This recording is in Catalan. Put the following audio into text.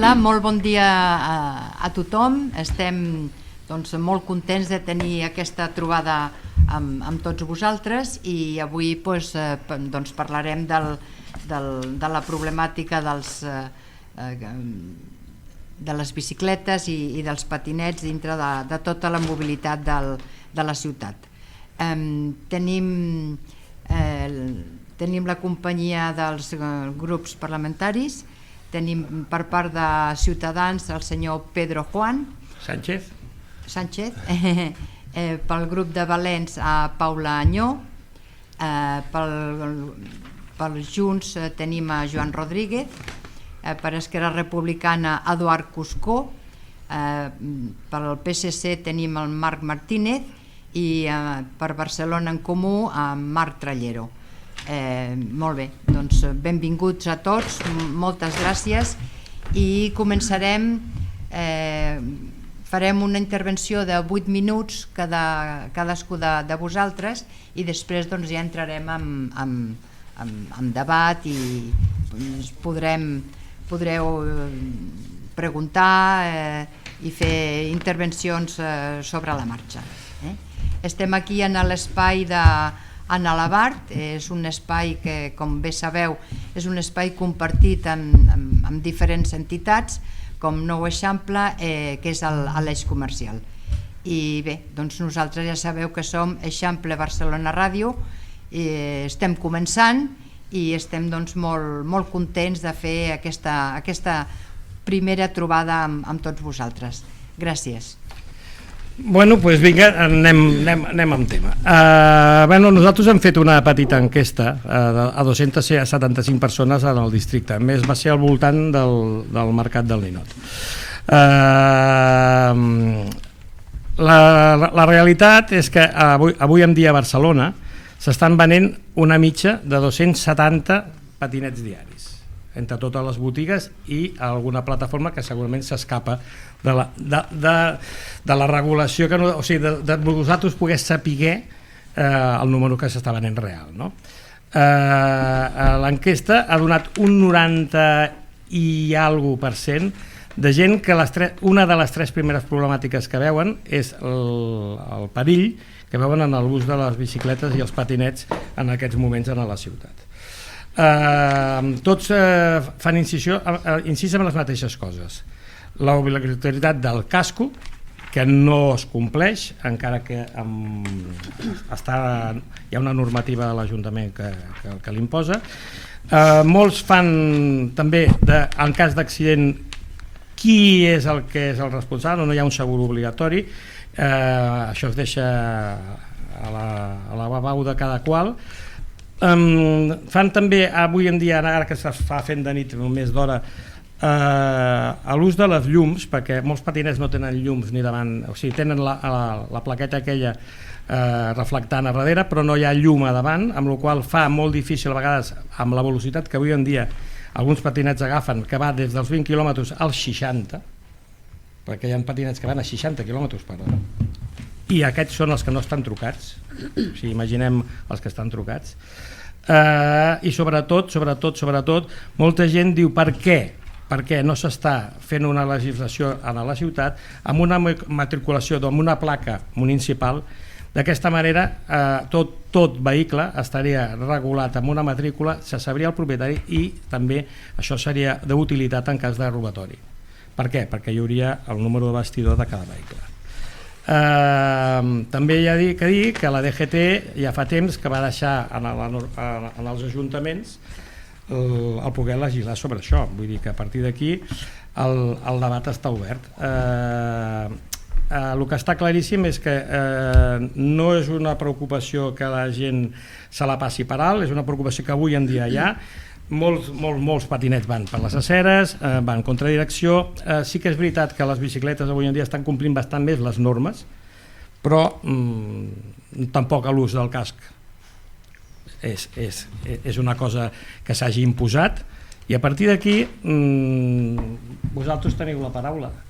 Hola, molt bon dia a tothom. Estem molt contents de tenir aquesta trobada amb tots vosaltres i avui parlarem de la problemàtica de les bicicletes i dels patinets dintre de tota la mobilitat de la ciutat. Tenim la companyia dels grups parlamentaris. Tenim per part de Ciutadans el senyor Pedro Juan Sánchez, pel grup de Valents a Paula Anyó, per Junts tenim a Joan Rodríguez, per Esquerra Republicana Eduard Cuscó, per el PSC tenim el Marc Martínez i per Barcelona en Comú a Marc Trallero. Molt bé, doncs benvinguts a tots, moltes gràcies i començarem, farem una intervenció de 8 minuts cadascú de vosaltres i després ja entrarem en debat i podreu preguntar i fer intervencions sobre la marxa. Estem aquí en l'espai d'Anna Labart, és un espai que, com bé sabeu, és un espai compartit amb diferents entitats, com Nou Eixample, que és l'eix comercial. I bé, doncs nosaltres ja sabeu que som Eixample Barcelona Ràdio, estem començant i estem molt contents de fer aquesta primera trobada amb tots vosaltres. Gràcies. Bueno, doncs vinga, anem amb tema. Nosaltres hem fet una petita enquesta a 275 persones en el districte. A més, va ser al voltant del mercat del ninot. La realitat és que avui en dia a Barcelona s'estan venent una mitja de 270 patinets diaris entre totes les botigues i alguna plataforma que segurament s'escapa de la regulació, o sigui, de vosaltres pogués saber el número que s'està venent real. L'enquesta ha donat un 90 i alguna % de gent que una de les tres primeres problemàtiques que veuen és el perill que veuen en l'ús de les bicicletes i els patinets en aquests moments en la ciutat. Tots fan incís en les mateixes coses. L'obligatorietat del casco, que no es compleix, encara que hi ha una normativa de l'Ajuntament que l'imposa. Molts fan també, en cas d'accident, qui és el responsable, no hi ha un segur obligatori, això es deixa a la babau de cada qual. Fan també avui en dia, ara que s'està fent de nit més d'hora, l'ús de les llums, perquè molts patinets no tenen llums ni davant, o sigui, tenen la plaqueta aquella reflectant a darrere, però no hi ha llum a davant, amb la qual fa molt difícil a vegades, amb la velocitat que avui en dia alguns patinets agafen, que va des dels 20 km als 60, perquè hi ha patinets que van a 60 km per hora, i aquests són els que no estan trucats, o sigui, imaginem els que estan trucats. I sobretot molta gent diu per què no s'està fent una legislació a la ciutat amb una matriculació, amb una placa municipal. D'aquesta manera tot vehicle estaria regulat amb una matrícula, se sabria el propietari i també això seria d'utilitat en cas de robatori. Per què? Perquè hi hauria el número de bastidor de cada vehicle. També hi ha que dir que la DGT ja fa temps que va deixar en els ajuntaments el poder legislar sobre això, vull dir que a partir d'aquí el debat està obert. El que està claríssim és que no és una preocupació que la gent se la passi per alt, és una preocupació que avui en dia hi ha. Molts patinets van per les aceres, van en contradirecció. Sí que és veritat que les bicicletes avui en dia estan complint bastant més les normes, però tampoc l'ús del casc és una cosa que s'hagi imposat. I a partir d'aquí vosaltres teniu la paraula.